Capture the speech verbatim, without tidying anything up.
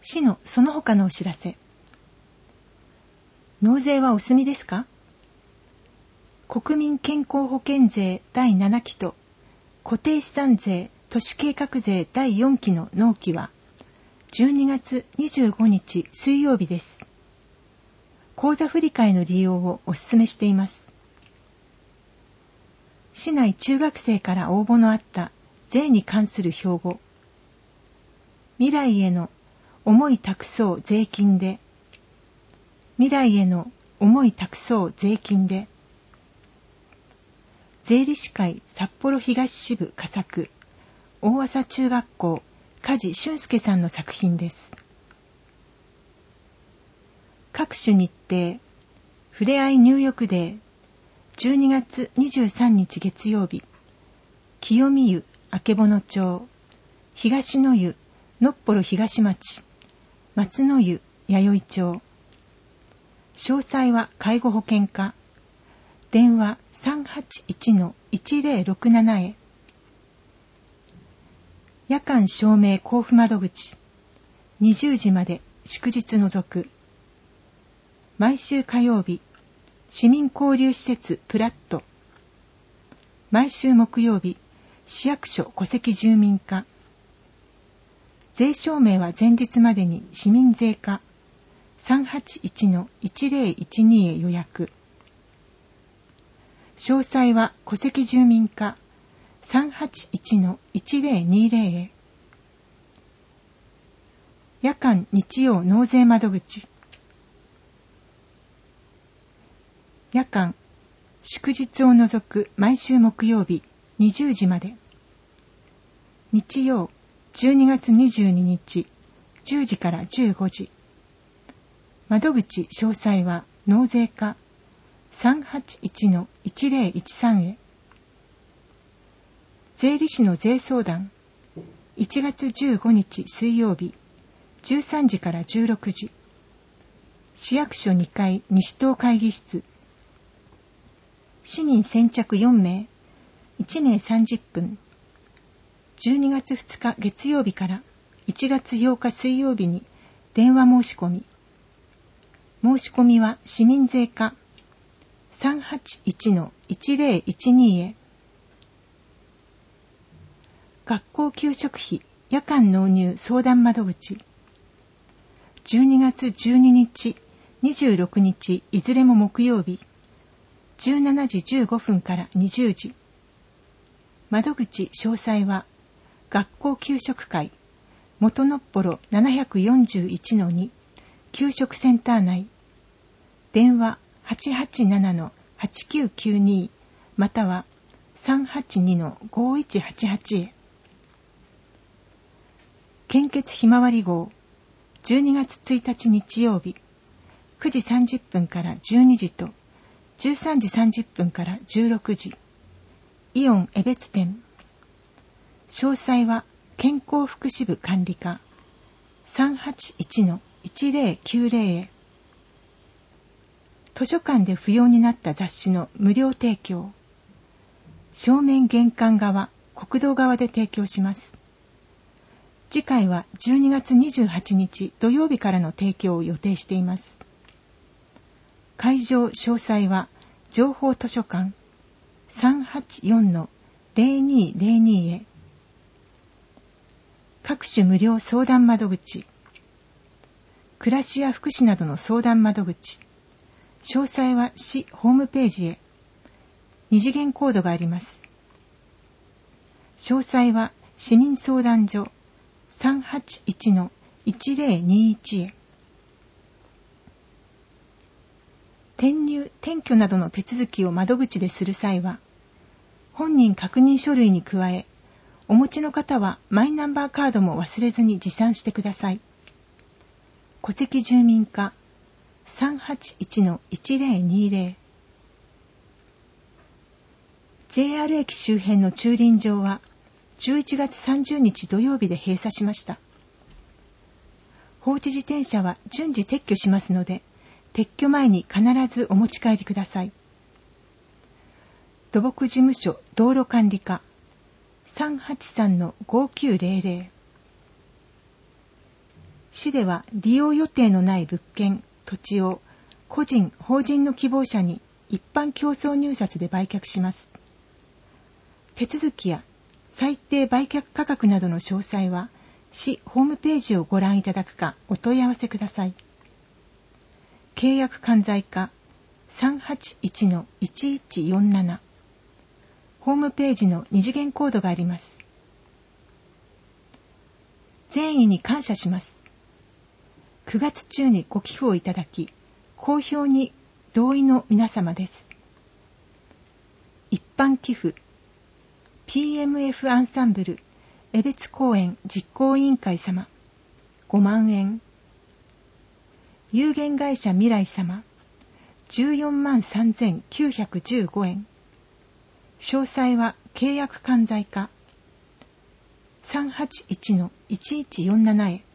市のその他のお知らせ。納税はお済みですか？国民健康保険税だいななきと固定資産税都市計画税だいよんきの納期はじゅうにがつにじゅうごにち水曜日です。口座振替の利用をお勧めしています。市内中学生から応募のあった税に関する標語。未来への思い託そう税金で、未来への思い託そう税金で、税理士会札幌東支部佳作、大麻中学校梶俊介さんの作品です。各種日程、ふれあい入浴デー、じゅうにがつにじゅうさんにち月曜日、清見湯、曙町、東の湯、のっぽろ東町、松の湯、弥生町。詳細は介護保険課。電話 さんはちいちのいちぜろろくなな へ。夜間証明交付窓口。にじゅうじまで祝日除く。毎週火曜日、市民交流施設プラット。毎週木曜日、市役所戸籍住民課。税証明は前日までに市民税課 さんはちいちのいちぜろいちに へ予約。詳細は戸籍住民課 さんはちいちのいちぜろにぜろ へ。夜間日曜納税窓口。夜間、祝日を除く毎週木曜日にじゅうじまで。日曜じゅうにがつにじゅうににちじゅうじからじゅうごじ。窓口詳細は納税課 さんはちいちのいちぜろいちさん へ。税理士の税相談いちがつじゅうごにち水曜日じゅうさんじからじゅうろくじ。市役所にかい西棟会議室。市民先着よんめい、いちめいさんじゅっぷん。じゅうにがつふつか月曜日からいちがつようか水曜日に電話申し込み。申し込みは市民税課 さんはちいちのいちぜろいちに へ。学校給食費夜間納入相談窓口。じゅうにがつじゅうににち、にじゅうろくにちいずれも木曜日、じゅうしちじじゅうごふんからにじゅうじ。窓口詳細は学校給食会元のっぽろ ななひゃくよんじゅういちのに 給食センター内。電話 はちはちななのはちきゅうきゅうに または さんはちにのごいちはちはち へ。献血ひまわり号じゅうにがつついたち日曜日くじさんじゅっぷんからじゅうにじとじゅうさんじさんじゅっぷんからじゅうろくじ。イオン江別店。詳細は健康福祉部管理課 さんはちいちのいちぜろきゅうぜろ へ。図書館で不要になった雑誌の無料提供。正面玄関側、国道側で提供します。次回はじゅうにがつにじゅうはちにち土曜日からの提供を予定しています。会場詳細は情報図書館 さんはちよんのぜろにぜろに へ。各種無料相談窓口。暮らしや福祉などの相談窓口。詳細は市ホームページへ。二次元コードがあります。詳細は市民相談所 さんはちいちのいちぜろにいち へ。転入・転居などの手続きを窓口でする際は、本人確認書類に加え、お持ちの方はマイナンバーカードも忘れずに持参してください。戸籍住民課 さんはちいちのいちぜろにぜろ。ジェイアール 駅周辺の駐輪場はじゅういちがつさんじゅうにち土曜日で閉鎖しました。放置自転車は順次撤去しますので、撤去前に必ずお持ち帰りください。土木事務所道路管理課 さんはちさんのごきゅうぜろぜろ。 市では利用予定のない物件、土地を個人、法人の希望者に一般競争入札で売却します。手続きや最低売却価格などの詳細は市ホームページをご覧いただくかお問い合わせください。契約管財課 さんはちいちのいちいちよんなな ホームページの二次元コードがあります。善意に感謝します。くがつ中にご寄付をいただき、公表に同意の皆様です。一般寄付 ピーエムエフ アンサンブル江別公園実行委員会様ごまんえん、有限会社未来様じゅうよんまんさんぜんきゅうひゃくじゅうごえん、詳細は契約管財課 さんはちいちのいちいちよんなな へ。